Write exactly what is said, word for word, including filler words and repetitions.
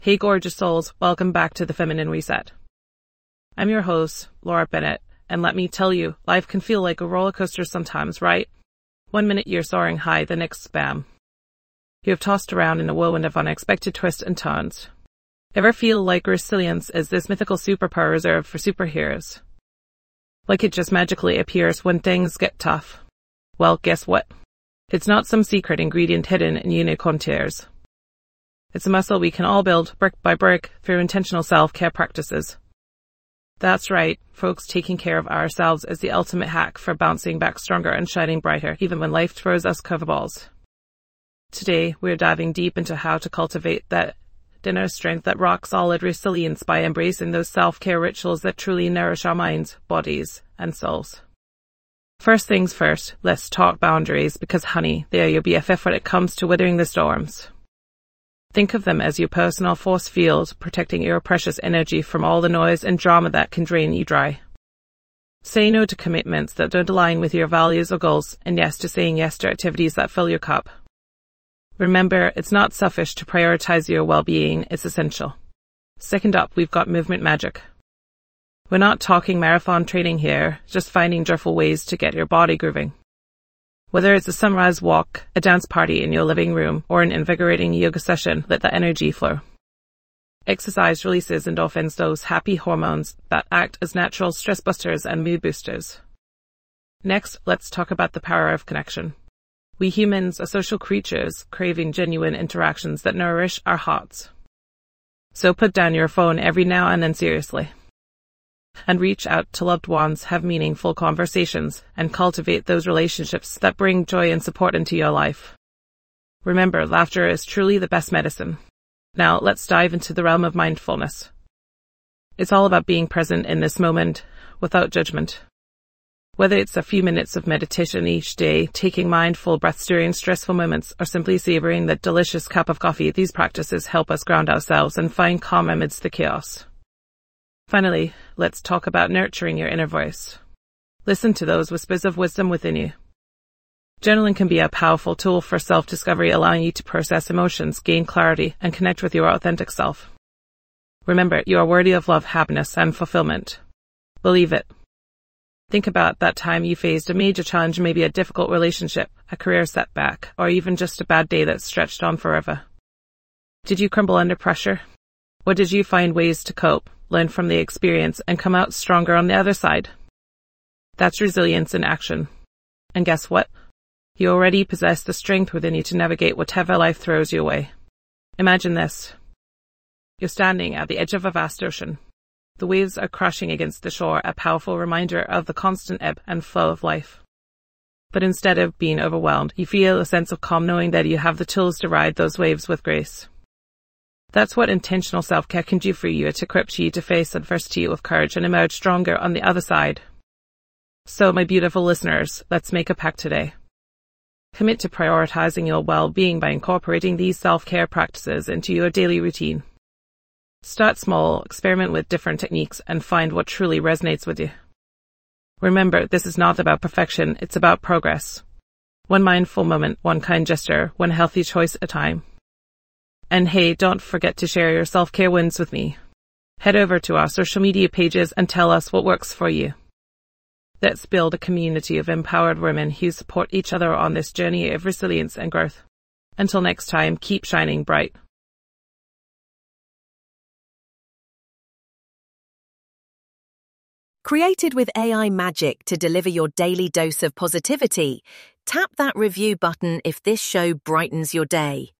Hey gorgeous souls, welcome back to the Feminine Reset. I'm your host, Laura Bennett, and let me tell you, life can feel like a roller coaster sometimes, right? One minute you're soaring high, the next spam. You have tossed around in a whirlwind of unexpected twists and turns. Ever feel like resilience is this mythical superpower reserved for superheroes? Like it just magically appears when things get tough? Well, guess what? It's not some secret ingredient hidden in unicorn tears. It's a muscle we can all build brick by brick through intentional self-care practices. That's right, folks, taking care of ourselves is the ultimate hack for bouncing back stronger and shining brighter, even when life throws us curveballs. Today, we're diving deep into how to cultivate that inner strength, that rock-solid resilience by embracing those self-care rituals that truly nourish our minds, bodies, and souls. First things first, let's talk boundaries, because honey, they are your B F F when it comes to weathering the storms. Think of them as your personal force field, protecting your precious energy from all the noise and drama that can drain you dry. Say no to commitments that don't align with your values or goals, and yes to saying yes to activities that fill your cup. Remember, it's not selfish to prioritize your well-being, it's essential. Second up, we've got movement magic. We're not talking marathon training here, just finding joyful ways to get your body grooving. Whether it's a sunrise walk, a dance party in your living room, or an invigorating yoga session, let the energy flow. Exercise releases endorphins, those happy hormones that act as natural stress busters and mood boosters. Next, let's talk about the power of connection. We humans are social creatures, craving genuine interactions that nourish our hearts. So put down your phone every now and then seriously, and reach out to loved ones, have meaningful conversations, and cultivate those relationships that bring joy and support into your life. Remember, laughter is truly the best medicine. Now, let's dive into the realm of mindfulness. It's all about being present in this moment, without judgment. Whether it's a few minutes of meditation each day, taking mindful breaths during stressful moments, or simply savoring that delicious cup of coffee, these practices help us ground ourselves and find calm amidst the chaos. Finally, let's talk about nurturing your inner voice. Listen to those whispers of wisdom within you. Journaling can be a powerful tool for self-discovery, allowing you to process emotions, gain clarity, and connect with your authentic self. Remember, you are worthy of love, happiness, and fulfillment. Believe it. Think about that time you faced a major challenge, maybe a difficult relationship, a career setback, or even just a bad day that stretched on forever. Did you crumble under pressure? Or did you find ways to cope, learn from the experience, and come out stronger on the other side? That's resilience in action. And guess what? You already possess the strength within you to navigate whatever life throws your way. Imagine this. You're standing at the edge of a vast ocean. The waves are crashing against the shore, a powerful reminder of the constant ebb and flow of life. But instead of being overwhelmed, you feel a sense of calm knowing that you have the tools to ride those waves with grace. That's what intentional self-care can do for you. It equips you to face adversity with courage and emerge stronger on the other side. So, my beautiful listeners, let's make a pact today. Commit to prioritizing your well-being by incorporating these self-care practices into your daily routine. Start small, experiment with different techniques, and find what truly resonates with you. Remember, this is not about perfection, it's about progress. One mindful moment, one kind gesture, one healthy choice at a time. And hey, don't forget to share your self-care wins with me. Head over to our social media pages and tell us what works for you. Let's build a community of empowered women who support each other on this journey of resilience and growth. Until next time, keep shining bright. Created with A I magic to deliver your daily dose of positivity, tap that review button if this show brightens your day.